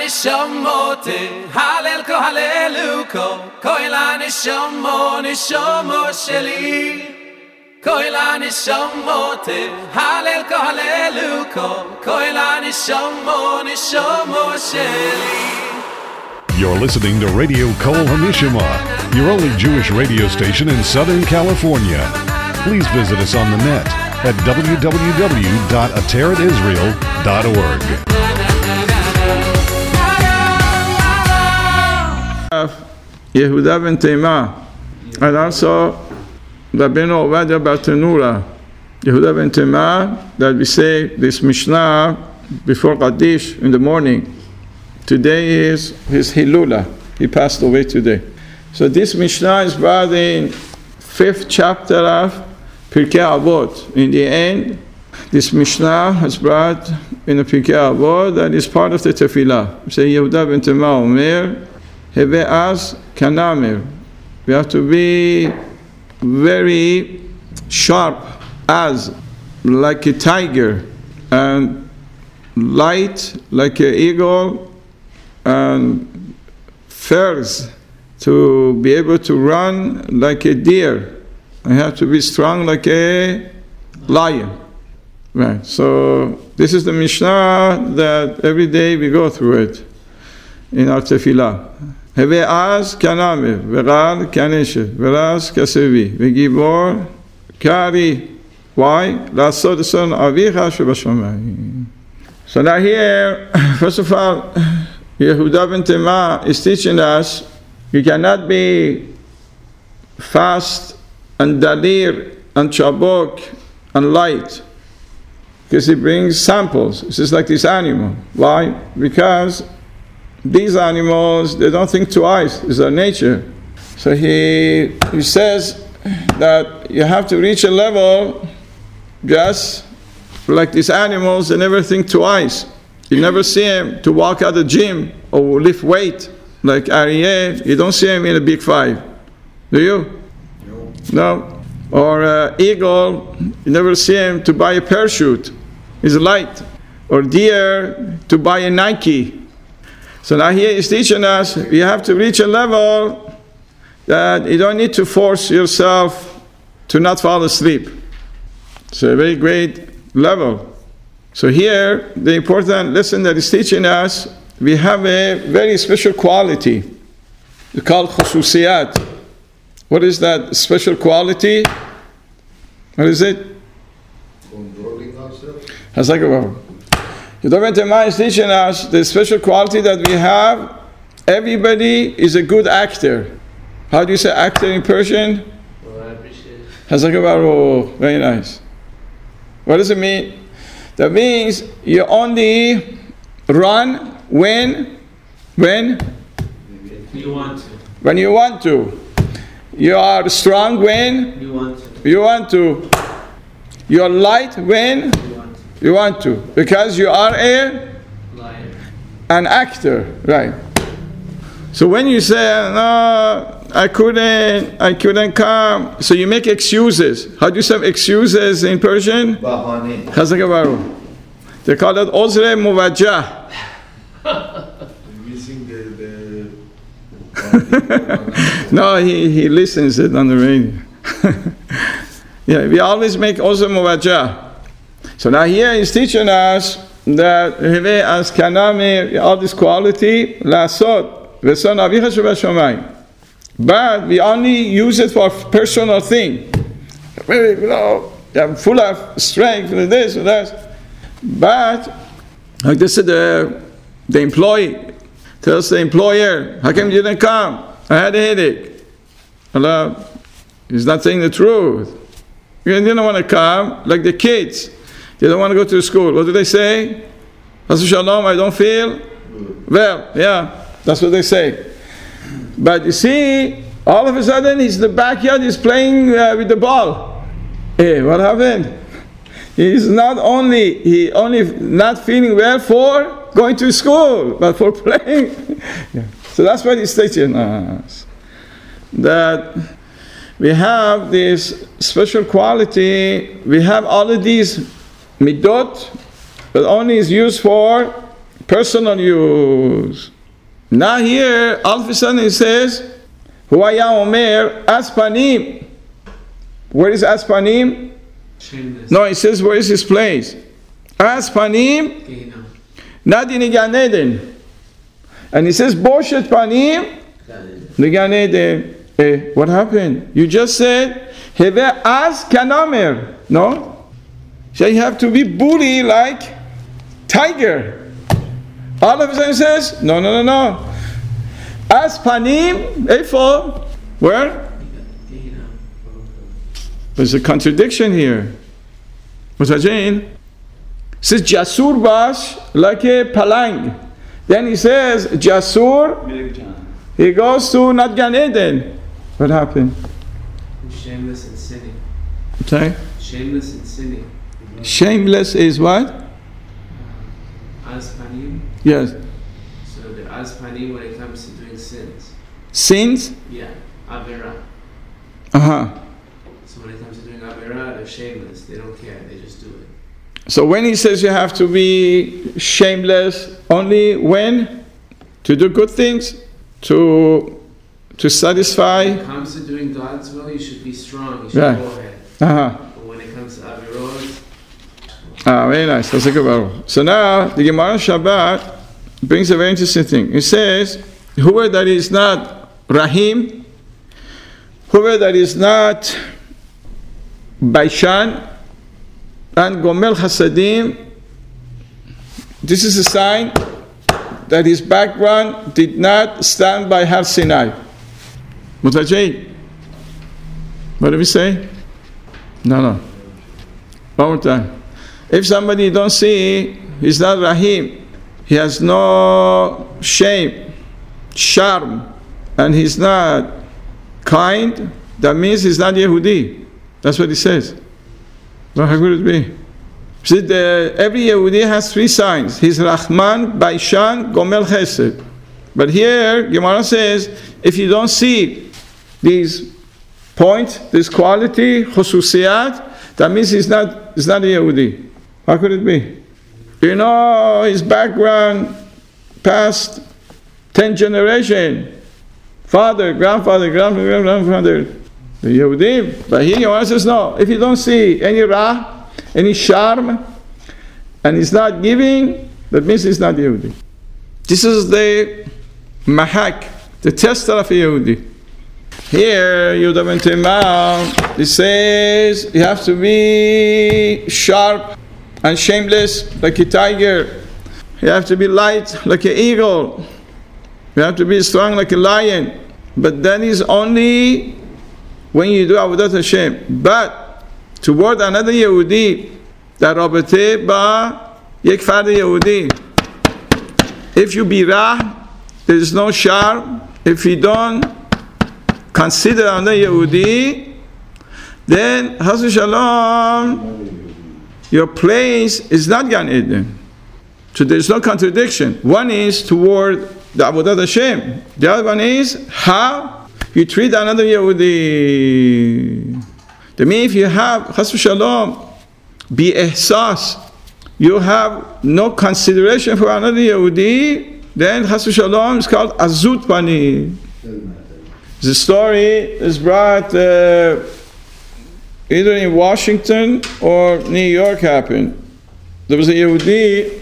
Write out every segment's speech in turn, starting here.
nishamote halelko haleluko koila nishomo sheli koila nishamote halelko haleluko koila nishomo sheli. You're listening to Radio Kol Hanishma, your only Jewish radio station in Southern California. Please visit us on the net at www.ateratisrael.org. Yehuda ben Tema, and also Rabbeinu Ovadia Bartenura. Yehuda ben Tema, that we say this Mishnah before Kaddish in the morning. Today is his Hilula. He passed away today. So this Mishnah is brought in 5th chapter of Pirkei Avot. In the end, this Mishnah is brought in the Pirkei Avot that is part of the Tefillah. We say Yehuda ben Tema Omer, Heve Az Kanamer. We have to be very sharp, as like a tiger, and light like an eagle, and fierce to be able to run like a deer. I have to be strong like a lion. Right. So this is the Mishnah that every day we go through it in our tefillah. Heve az kaname, ve'ral kaneshe, ve'raz kasevi, ve'gibor kari. Why? La'asod son avicha shebashamayim. So now here, first of all, Yehuda ben Tema is teaching us you cannot be fast and dalir and chabok and light, because he brings samples. It's just like this animal. Why? Because these animals, they don't think twice. It's their nature. So he says that you have to reach a level just like these animals, they never think twice. You never see him to walk at the gym or lift weight like Aryeh. You don't see him in a big five. Do you? No. Or eagle, you never see him to buy a parachute. He's light. Or deer to buy a Nike. So now here he's teaching us you have to reach a level that you don't need to force yourself to not fall asleep. It's a very great level. So here, the important lesson that is teaching us, we have a very special quality. We call khususiyat. What is that special quality? What is it? Controlling ourselves. Yehuda ben Tema is teaching us the special quality that we have. Everybody is a good actor. How do you say actor in Persian? Well, I appreciate it. Very nice. What does it mean? That means you only run when you want to. When you want to. You are strong when You want to. you want to. You are light when you want to. Because you are an actor, right? So when you say, no, I couldn't come, so you make excuses. How do you say excuses in Persian? Bahane. They call it Ozre Muvajjah. Missing the No, he listens it on the radio. Yeah, we always make Ozre Muvajjah. So now here he's teaching us that as kaname, all this quality, lasot, v'son avicha shebashamayim. But we only use it for personal thing. I'm full of strength for this or that. But like this is the employee tells the employer, how come you didn't come? I had a headache. Allah, he's not saying the truth. You didn't want to come, like the kids. They don't want to go to school. What do they say? Shalom, I don't feel well. Yeah, that's what they say. But you see, all of a sudden he's in the backyard, he's playing with the ball. Hey, what happened? He only not feeling well for going to school, but for playing. Yeah. So that's what he's teaching us. That we have this special quality, we have all of these midot, but only is used for personal use. Now here, all of a sudden it says, Huaya Omer Aspanim. Where is Aspanim? Shameless. No, it says where is his place? Aspanim, Gehinnom. not in Gan Eden. And it says Boshet Panim, the Gan Eden. What happened? You just said Heve As Kanamer. No? So you have to be bully like tiger. All of a sudden it says, no. As Panim, Eifo, where? Gehinnom. There's a contradiction here. What's that saying? It says Jasur Bash like a palang. Then he says Jasur, he goes to not Gan Eden. What happened? Shameless and sinning. Sorry? Shameless and sinning. Shameless is what? Aspanim. Yes. So the aspanim when it comes to doing sins. Sins? Yeah. Avera. Uh-huh. So when it comes to doing avera, they're shameless. They don't care. They just do it. So when he says you have to be shameless, only when? To do good things? To satisfy? When it comes to doing God's will, you should be strong. You should Right. go ahead. Uh-huh. But when it comes to averot, Very nice. That's a good one. So now the Gemara Shabbat brings a very interesting thing. It says, whoever that is not Rahim, whoever that is not Baishan and Gomel Hasadim, this is a sign that his background did not stand by Har Sinai. Mutajay. What do we say? No. One more time. If somebody don't see, he's not Rahim, he has no shame, charm, and he's not kind, that means he's not Yehudi. That's what he says. So how could it be? See, every Yehudi has three signs. He's Rahman, Baishan, Gomel Chesed. But here, Gemara says, if you don't see these points, this quality, Khususiyat, that means he's not a Yehudi. How could it be? You know, his background past 10 generations. Father, grandfather, grandfather, the Yehudim. But here Gemara says no. If you don't see any Ra, any charm, and he's not giving, that means he's not Yehudi. This is the Mahak, the tester of a Yehudi. Here, Yehuda ben Tema, it says you have to be sharp and shameless like a tiger. You have to be light like an eagle. You have to be strong like a lion. But that is only when you do Avodat Hashem. But toward another Yehudi, that Rabate ba yek fard Yehudi. If you be Ra, there is no charm. If you don't consider another Yehudi, then Hasu Shalom, your place is not Gan Eden. So there is no contradiction. One is toward the Avodat Hashem. The other one is how you treat another Yehudi. That means if you have Chas v'Shalom, be ihsas, you have no consideration for another Yehudi, then Chas v'Shalom is called Azut Pani. The story is brought either in Washington or New York happened. There was a Yehudi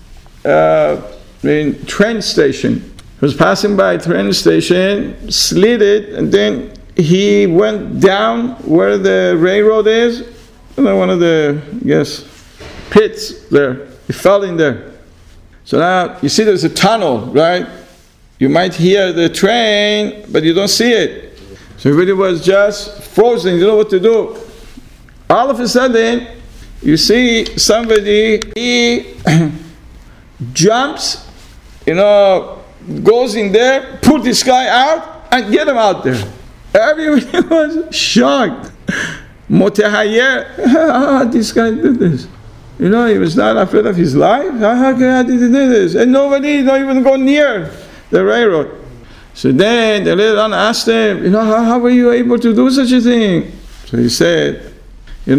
in train station. He was passing by a train station, slid it, and then he went down where the railroad is, one of the, pits there. He fell in there. So now, you see there's a tunnel, right? You might hear the train, but you don't see it. So everybody was just frozen, you don't know what to do. All of a sudden, you see somebody, he jumps, goes in there, pull this guy out, and get him out there. Everybody was shocked. Motehayer, this guy did this. He was not afraid of his life. How did he do this? And nobody, not even go near the railroad. So then the later on asked him, how were you able to do such a thing? So he said,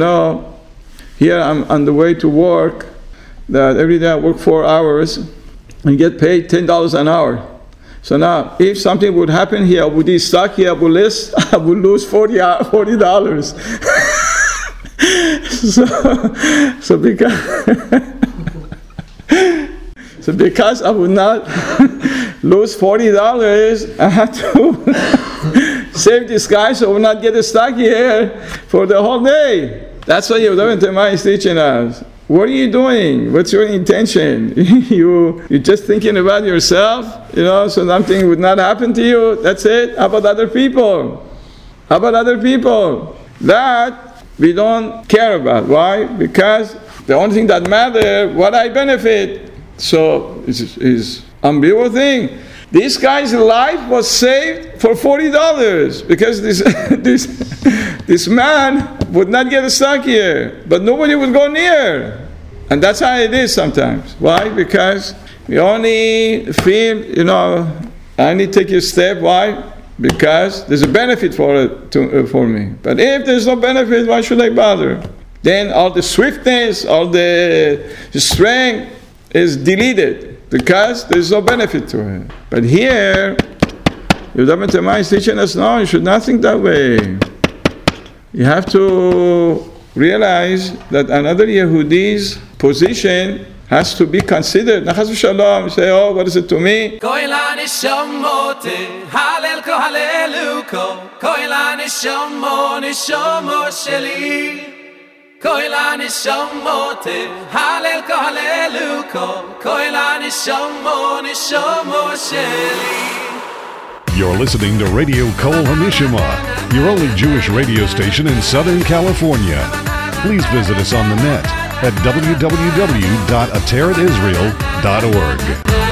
here I'm on the way to work, that every day I work 4 hours, and get paid $10 an hour. So now, if something would happen here, I would be stuck here, I would lose $40. So because I would not lose $40, I had to save this guy so I would not get stuck here for the whole day. That's what Yehuda ben Tema is teaching us. What are you doing? What's your intention? You're just thinking about yourself, so something would not happen to you. That's it. How about other people? That we don't care about. Why? Because the only thing that matters, what I benefit. So it's unbelievable thing. This guy's life was saved for $40 because this man would not get stuck here, but nobody would go near. And that's how it is sometimes. Why? Because we only feel, I need to take a step. Why? Because there's a benefit for me. But if there's no benefit, why should I bother? Then all the swiftness, all the strength is deleted because there's no benefit to it. But here, Yehuda ben Tema is teaching us, no, you should not think that way. You have to realize that another Yehudi's position has to be considered. Nachas v'shalom, you say, oh, what is it to me? You're listening to Radio Kol HaNishama, your only Jewish radio station in Southern California. Please visit us on the net at www.ateratisrael.org.